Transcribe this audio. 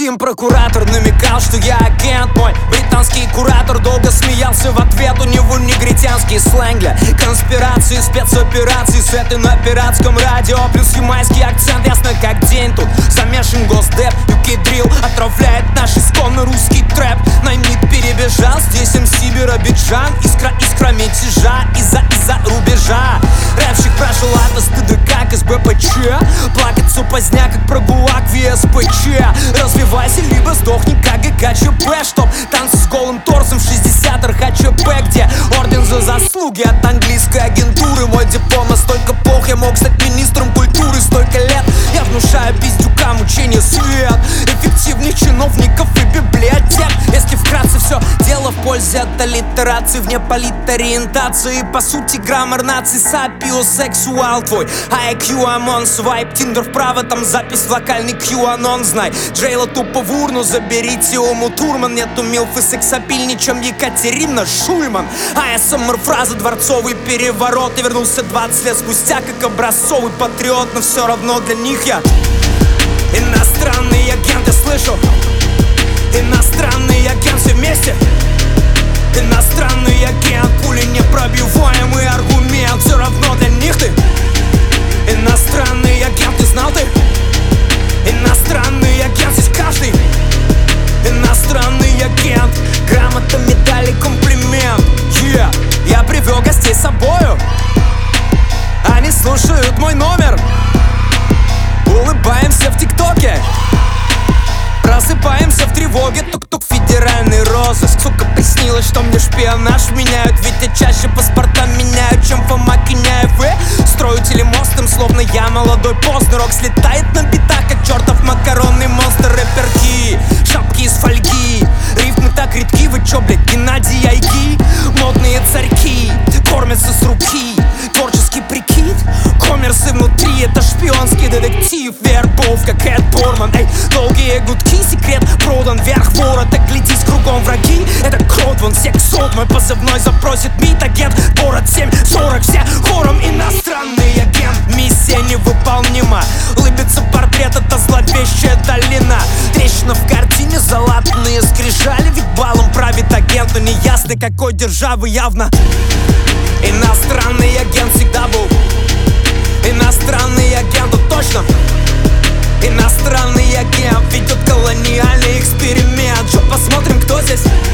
Один прокуратор намекал, что я агент. Мой британский куратор долго смеялся в ответ. У него негритянский сленг для конспирации, спецопераций. Сеты на пиратском радио, плюс ямайский акцент, ясно как день. Тут замешан госдеп, UK дрил отравляет наш исконно русский трэп. Наймит перебежал, здесь МС Биробиджан. Искра мятежа из-за рубежа. Рэпщик прошел от СТДК к СБПЧ. Плакаться поздня, как про ГУЛАГ в ЕСПЧ. Развивайся, либо сдохни, как ГКЧП. Чтоб танцы с голым торсом в 60 РХЧП, где орден за заслуги от английской агентуры. Мой диплом настолько плох, я мог стать министром культуры. Столько лет я внушаю пиздюкам учение свет эффективных чиновников и библиотек. Если вкратце, все дело в пользе от аллитерации, вне политориентации. По сути граммар нации, сапиосексуал твой IQ, ОМОН, свайп, тиндер вправо, там запись в локальный QAnon. Знай, Джейла тупо в урну, заберите Уму Турман. Нету милфы сексапильней, чем Екатерина Шульман. АСМР фраза, дворцовый переворот. Я вернулся 20 лет спустя, как образцовый патриот. Но все равно для них я иностранный агент, я слышу. Иностранный агент, все вместе. Иностранный агент, пули непробиваемый аргумент. Все равно для них ты иностранный агент, ты знал ты? Иностранный агент, здесь каждый иностранный агент. Грамота, медали, комплимент. Я привел гостей с собою, они слушают мой номер. Улыбаемся в ТикТоке, просыпаемся в тревоге. Тук-тук, федеральный розыск. Сука, приснилось, что мне шпионаж меняют. Ведь я чаще паспорта меняю, чем Фома Киняев. Строю телемостом, словно я молодой Познер. Рок слетает на битах, как чертов макаронный монстр. Рэперки, шапки из фольги, рифмы так редки. Вы чё, блядь, Геннадий Айги? Модные царьки кормятся с руки. Творческий прикид, коммерсы внутри. Это шпионский детектив, вербовка, Кэт Борман. Эй, долгие гудки, секрет продан вверх ворота. Глядись, кругом враги, это крот, вон сексот. Мой позывной запросит МИД, агент, город 740. Все хором иностранный агент. Миссия невыполнима, лыбится портрет, это зловещая долина. Трещина в картине, залатанные скрижали. Ведь балом правит агент, но неясно какой державы явно. Иностранный агент всегда был иностранный агент, ну точно. Иностранный агент ведет колониальный эксперимент. Что, посмотрим, кто здесь